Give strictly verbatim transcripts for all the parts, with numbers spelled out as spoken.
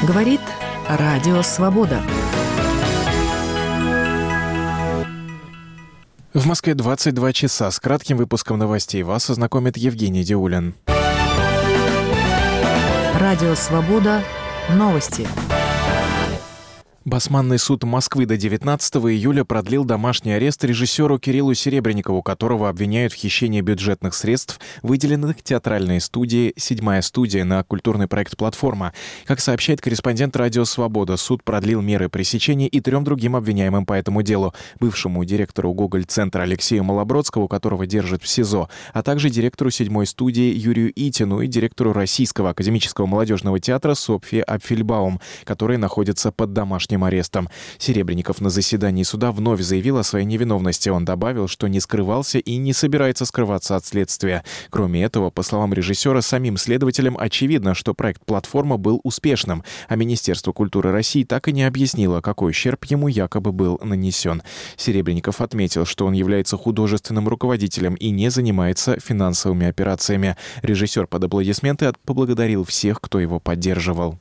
Говорит Радио Свобода. В Москве двадцать два часа. С кратким выпуском новостей вас ознакомит Евгений Диулин. Радио Свобода. Новости. Басманный суд Москвы до девятнадцатого июля продлил домашний арест режиссеру Кириллу Серебренникову, которого обвиняют в хищении бюджетных средств, выделенных театральной студии «Седьмая студия» на культурный проект «Платформа». Как сообщает корреспондент «Радио Свобода», суд продлил меры пресечения и трем другим обвиняемым по этому делу: бывшему директору Гоголь-центра Алексею Малобродскому, которого держат в СИЗО, а также директору «Седьмой студии» Юрию Итину и директору Российского академического молодежного театра Софье Апфельбаум, которые находятся под домашним арестом. Серебренников на заседании суда вновь заявил о своей невиновности. Он добавил, что не скрывался и не собирается скрываться от следствия. Кроме этого, по словам режиссера, самим следователям очевидно, что проект «Платформа» был успешным, а Министерство культуры России так и не объяснило, какой ущерб ему якобы был нанесен. Серебренников отметил, что он является художественным руководителем и не занимается финансовыми операциями. Режиссер под аплодисменты поблагодарил всех, кто его поддерживал.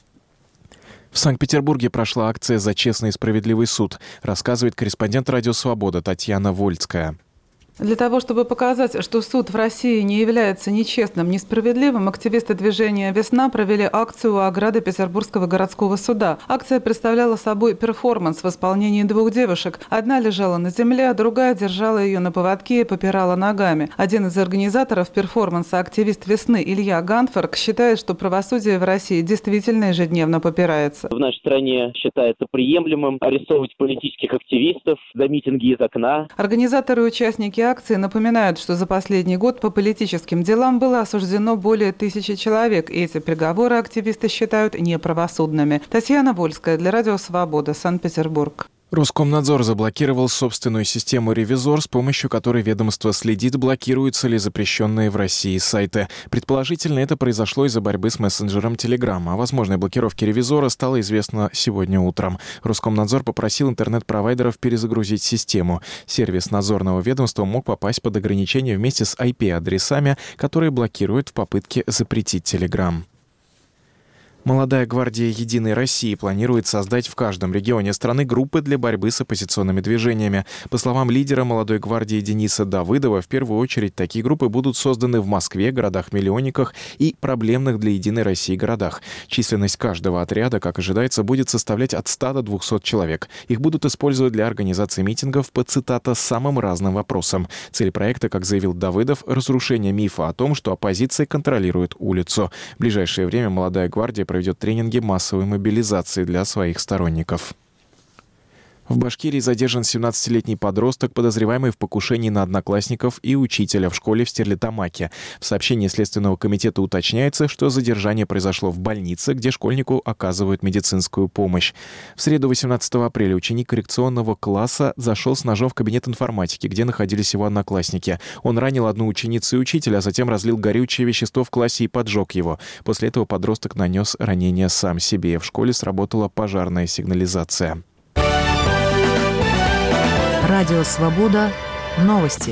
В Санкт-Петербурге прошла акция «За честный и справедливый суд», рассказывает корреспондент «Радио Свобода» Татьяна Вольская. Для того, чтобы показать, что суд в России не является нечестным, несправедливым, активисты движения «Весна» провели акцию у ограды Петербургского городского суда. Акция представляла собой перформанс в исполнении двух девушек. Одна лежала на земле, а другая держала ее на поводке и попирала ногами. Один из организаторов перформанса, активист «Весны» Илья Ганфорг, считает, что правосудие в России действительно ежедневно попирается. В нашей стране считается приемлемым арестовывать политических активистов за митинги из окна. Организаторы и участники акции напоминают, что за последний год по политическим делам было осуждено более тысячи человек, и эти приговоры активисты считают неправосудными. Татьяна Вольская для Радио Свобода, Санкт-Петербург. Роскомнадзор заблокировал собственную систему «Ревизор», с помощью которой ведомство следит, блокируются ли запрещенные в России сайты. Предположительно, это произошло из-за борьбы с мессенджером Telegram. О возможной блокировке «Ревизора» стало известно сегодня утром. Роскомнадзор попросил интернет-провайдеров перезагрузить систему. Сервис надзорного ведомства мог попасть под ограничения вместе с ай пи-адресами, которые блокируют в попытке запретить Telegram. Молодая гвардия «Единой России» планирует создать в каждом регионе страны группы для борьбы с оппозиционными движениями. По словам лидера молодой гвардии Дениса Давыдова, в первую очередь такие группы будут созданы в Москве, городах-миллионниках и проблемных для «Единой России» городах. Численность каждого отряда, как ожидается, будет составлять от ста до двухсот человек. Их будут использовать для организации митингов по, цитата, «самым разным вопросам». Цель проекта, как заявил Давыдов, разрушение мифа о том, что оппозиция контролирует улицу. В ближайшее время молодая гвардия проведет тренинги массовой мобилизации для своих сторонников. В Башкирии задержан семнадцатилетний подросток, подозреваемый в покушении на одноклассников и учителя в школе в Стерлитамаке. В сообщении Следственного комитета уточняется, что задержание произошло в больнице, где школьнику оказывают медицинскую помощь. В среду восемнадцатого апреля ученик коррекционного класса зашел с ножом в кабинет информатики, где находились его одноклассники. Он ранил одну ученицу и учителя, а затем разлил горючее вещество в классе и поджег его. После этого подросток нанес ранение сам себе. В школе сработала пожарная сигнализация. Радио Свобода. Новости.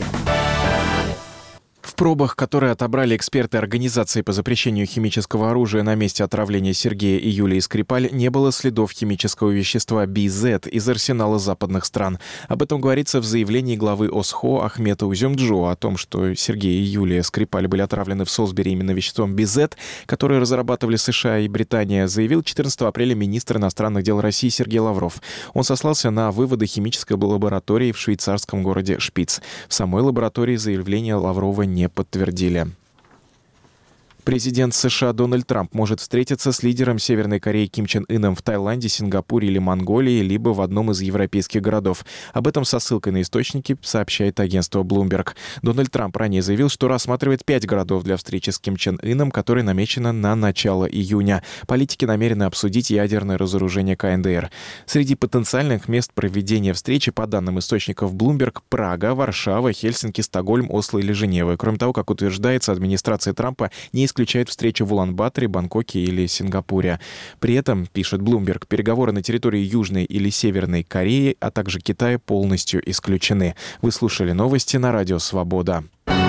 В пробах, которые отобрали эксперты Организации по запрещению химического оружия на месте отравления Сергея и Юлии Скрипаль, не было следов химического вещества би зет из арсенала западных стран. Об этом говорится в заявлении главы ОСХО Ахмета Узюмджо о том, что Сергей и Юлия Скрипаль были отравлены в Солсбери именно веществом би зет, которое разрабатывали США и Британия, заявил четырнадцатого апреля министр иностранных дел России Сергей Лавров. Он сослался на выводы химической лаборатории в швейцарском городе Шпиц. В самой лаборатории заявление Лаврова не подтвердили. Президент США Дональд Трамп может встретиться с лидером Северной Кореи Ким Чен Ыном в Таиланде, Сингапуре или Монголии, либо в одном из европейских городов. Об этом со ссылкой на источники сообщает агентство Bloomberg. Дональд Трамп ранее заявил, что рассматривает пять городов для встречи с Ким Чен Ыном, которая намечена на начало июня. Политики намерены обсудить ядерное разоружение ка эн дэ эр. Среди потенциальных мест проведения встречи, по данным источников Bloomberg, Прага, Варшава, Хельсинки, Стокгольм, Осло или Женева. Кроме того, как утверждается, администрация Трампа не исключает исключает встречу в Улан-Баторе, Бангкоке или Сингапуре. При этом, пишет Bloomberg, переговоры на территории Южной или Северной Кореи, а также Китая полностью исключены. Вы слушали новости на Радио Свобода.